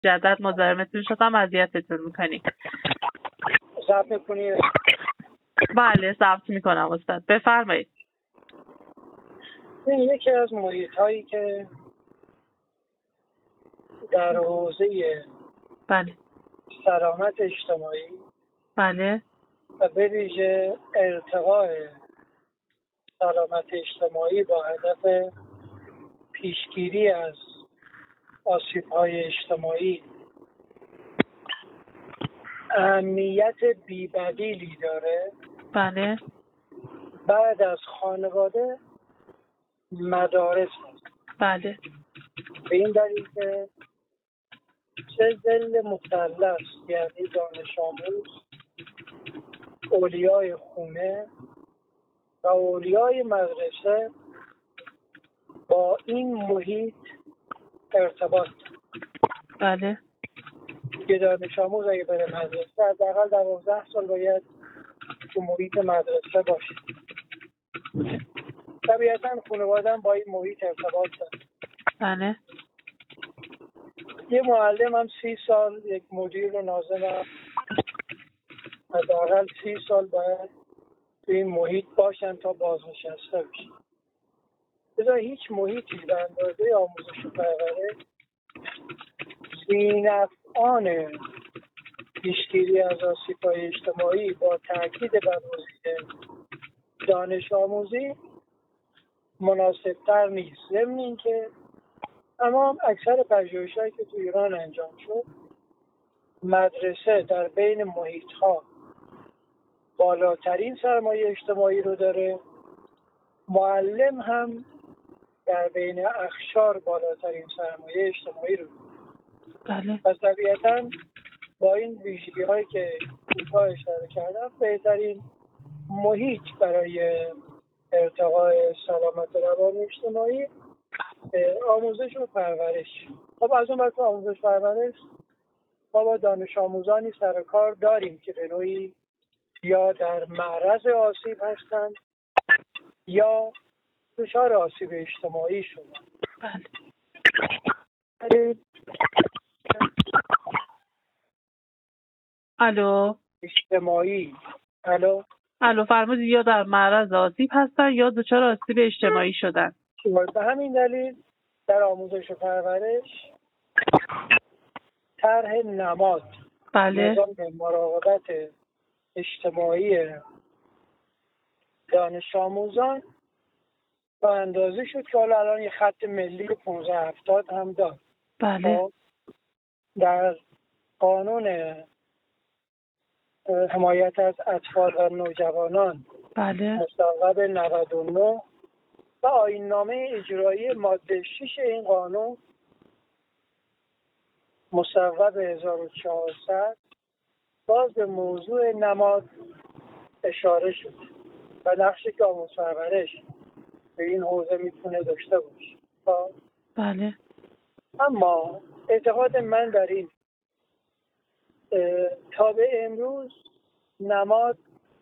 مجدد مزاحمتون شدم، اذیتتون میکنیم. ضبط میکنی؟ بله ضبط میکنم استاد، بفرمایید. این یکی از محیط هایی که در حوزه بله سلامت اجتماعی بله و به ویژه ارتقاء سلامت اجتماعی با هدف پیشگیری از آسیب‌های اجتماعی اهمیت بی‌بدیلی داره. بله بعد از خانواده مدارس هست. بله به این دلیل که چه ظل مثلث، یعنی دانش آموز، اولیای خونه و اولیای مدرسه با این محیط ارتباط دارن. بله یه دانش آموز اگه بره مدرسه حداقل 12 سال باید تو محیط مدرسه باشه. طبیعتا خانواده با این محیط ارتباط داره. بله یه معلم هم 30 سال، یک مدیر و ناظم هم حداقل 30 سال باید تو این محیط باشن تا بازنشسته بشن. بذار هیچ محیطی به اندازه آموزش و پرورش ذی‌نفعان پیشگیری از آسیب‌های اجتماعی با تاکید بر حوزه دانش آموزی مناسب‌تر نیست. ضمن اینکه تمام اکثر پژوهش‌هایی که تو ایران انجام شد، مدرسه در بین محیط‌ها بالاترین سرمایه اجتماعی رو داره، معلم هم در بین اخشار بالاترین سرمایه اجتماعی رو داره. بله پس طبیعتاً با این ویژگی‌هایی که کوتاه اشاره کردم، بهترین محیط برای ارتقاء سلامت روان اجتماعی آموزش و پرورش. خب از اون وقت آموزش پرورش ما با دانش آموزانی سر کار داریم که به نوعی یا در معرض آسیب هستند یا دچار آسیب اجتماعی شدند. بله الو اجتماعی الو فرمودید یا در معرض آسیب هستن یا دچار آسیب اجتماعی شدن. به همین دلیل در آموزش و پرورش طرح نماد بله نظام مراقبت اجتماعی دانش آموزان با اندازه شد که حالا الان یه خط ملی 1570 هم داد. بله در قانون حمایت از اطفال و نوجوانان بله مصوب 99 و آیین‌نامه اجرایی ماده 6 این قانون مصوب 1400 باز به موضوع نماد اشاره شد و نقشی که آموزش پرورش به این حوزه میتونه داشته باشه. بله اما اعتقاد من در این تا به امروز نماد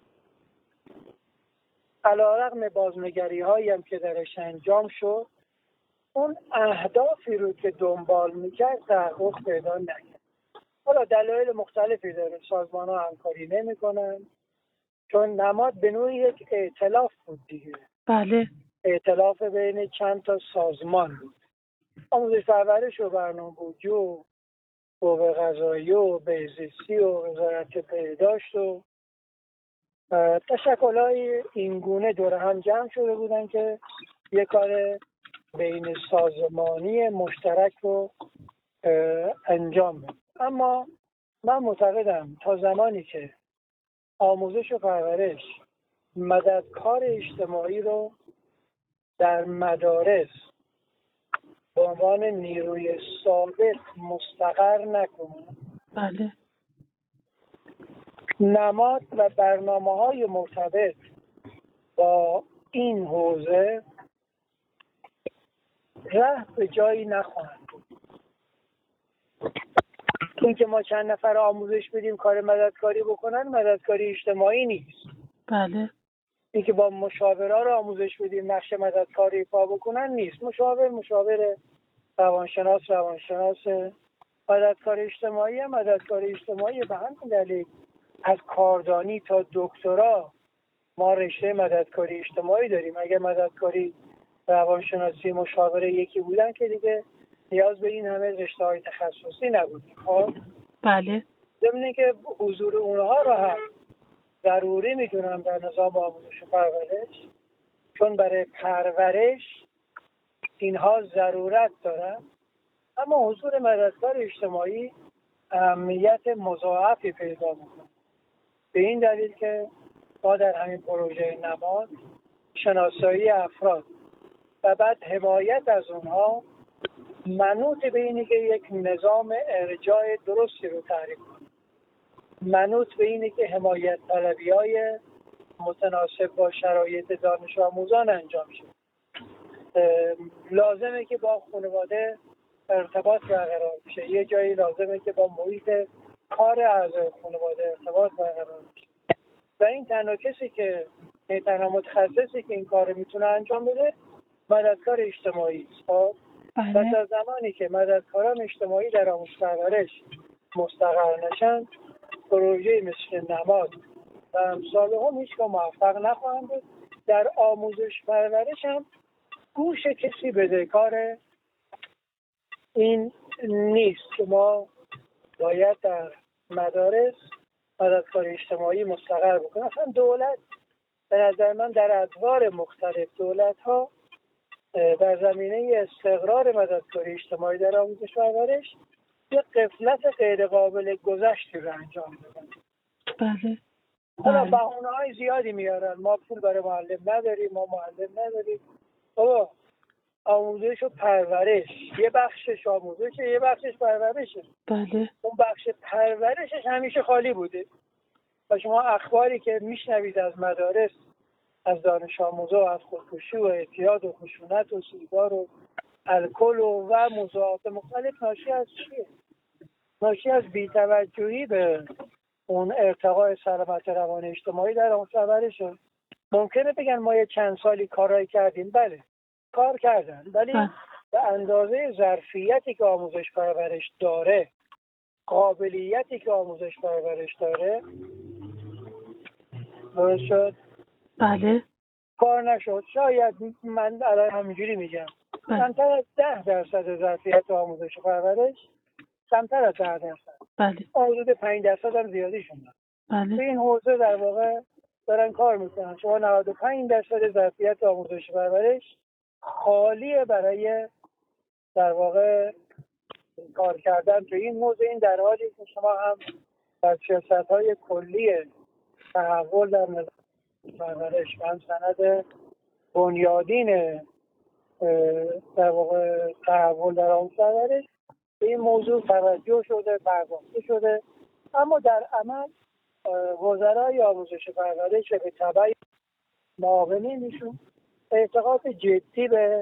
علیرغم بازنگری هایی هم که درش انجام شد، اون اهدافی رو که دنبال میکرد تحقق پیدا نکرد. حالا دلایل مختلفی داره. سازمان ها همکاری نمی کنن، چون نماد به نوعی یک ائتلاف بود دیگه. بله ائتلاف بین چند تا سازمان بود. آموزش پرورش و برنامه‌ریزی و قوه قضاییه و بهزیستی و وزارت بهداشت و تشکل‌های این گونه دور هم جمع شده بودن که یک کار بین سازمانی مشترک رو انجام بدن. اما من معتقدم تا زمانی که آموزش و پرورش مددکار اجتماعی رو در مدارس به عنوان نیروی ثابت مستقر نکنه، بله نماد و برنامه‌های مرتبط با این حوزه ره به جایی نخواهند بود. این که ما چند نفر آموزش بدیم کار مددکاری بکنن، مددکاری اجتماعی نیست. بله این که با مشاورا رو آموزش بدیم نقش مددکاری ایفا بکنن نیست. مشاور روانشناس مددکار اجتماعی به همین دلیل از کاردانی تا دکترا ما رشته مددکاری اجتماعی داریم. اگر مددکاری روانشناسی مشاوره یکی بودن که دیگه نیاز به این همه رشته‌های تخصصی نبودیم. خب بله. ضمن که حضور اونها رو هم ضروری میدونم در نظام آموزش و پرورش، چون برای پرورش اینها ضرورت دارن. اما حضور مددکار اجتماعی اهمیت مضاعفی پیدا میکنه، به این دلیل که ما در همین پروژه نماد شناسایی افراد و بعد حمایت از اونها منوط به اینی که یک نظام ارجاع درستی رو تعریف کنیم، منوط به اینی که حمایت طلبی‌های متناسب با شرایط دانش آموزان انجام شد. لازمه که با خانواده ارتباط برقرار بشه، یه جایی لازمه که با محیط کار اعضای خانواده ارتباط برقرار بشه و این تنها کسی که تنها متخصصی که این کار میتونه انجام بده مددکار اجتماعی است. پس از زمانی که مددکاران اجتماعی در آموزش پرورش مستقر نشن، پروژه مثل نماد و امثال هم هیچ موفق نخواهند بود. در آموزش پرورش هم گوش کسی بدهکار این نیست که ما باید در مدارس مددکار اجتماعی مستقر بکنیم. اصلا دولت به نظر من در ادوار مختلف دولت‌ها در زمینه استقرار مددکاری اجتماعی در آموزش و پرورش یک غفلت غیر قابل گذشتی رو انجام دادن. بله. حالا بهونه‌های زیادی میارن، ما پول برای معلم نداریم، ما معلم نداریم. بابا آموزش و پرورش یه بخشش آموزشه، یه بخشش پرورشه. بله. اون بخش پرورشش همیشه خالی بوده و شما اخباری که میشنوید از مدارس از دانش آموزا از خودکشی و اعتیاد و خشونت و سیگار و الکل و موضوعات مختلف ناشی از چیه؟ ناشی از بی‌توجهی به اون ارتقاء سلامت روان اجتماعی در آموزش و پرورش. ممکنه بگن ما یه چند سالی کارایی کردیم، بله کار کردن، ولی به اندازه ظرفیتی که آموزش پرورش داره، قابلیتی که آموزش پرورش داره درست شد؟ بله. کار نشد. شاید من الان همینجوری میگم کمتر از 10% ظرفیت آموزش و پرورش، کمتر از 10%. بله. حدود 5% هم زیادی شدن. بله. تو این حوزه در واقع دارن کار میکنن. شما 95% ظرفیت آموزش و پرورش خالیه برای در واقع کار کردن تو این حوزه. این در حالی که شما هم در سیاست‌های کلی تحول در نظام پرورش و هم سند بنیادین در واقع تحول در آموزش پرورش به این موضوع توجه شده، پرداخته شده، اما در عمل وزرای آموزش پرورش به تبع معاونینشون اعتقاد جدی به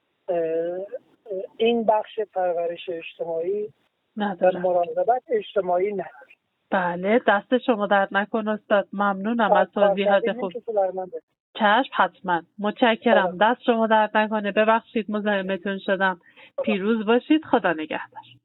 این بخش پرورش اجتماعی و مراقبت اجتماعی نداره. بله، دست شما درد نکنه استاد. ممنونم از توضیحات خوب. چشم، حتما. متشکرم. دست شما درد نکنه. ببخشید مزاحمتون شدم. پیروز باشید. خدا نگهدار.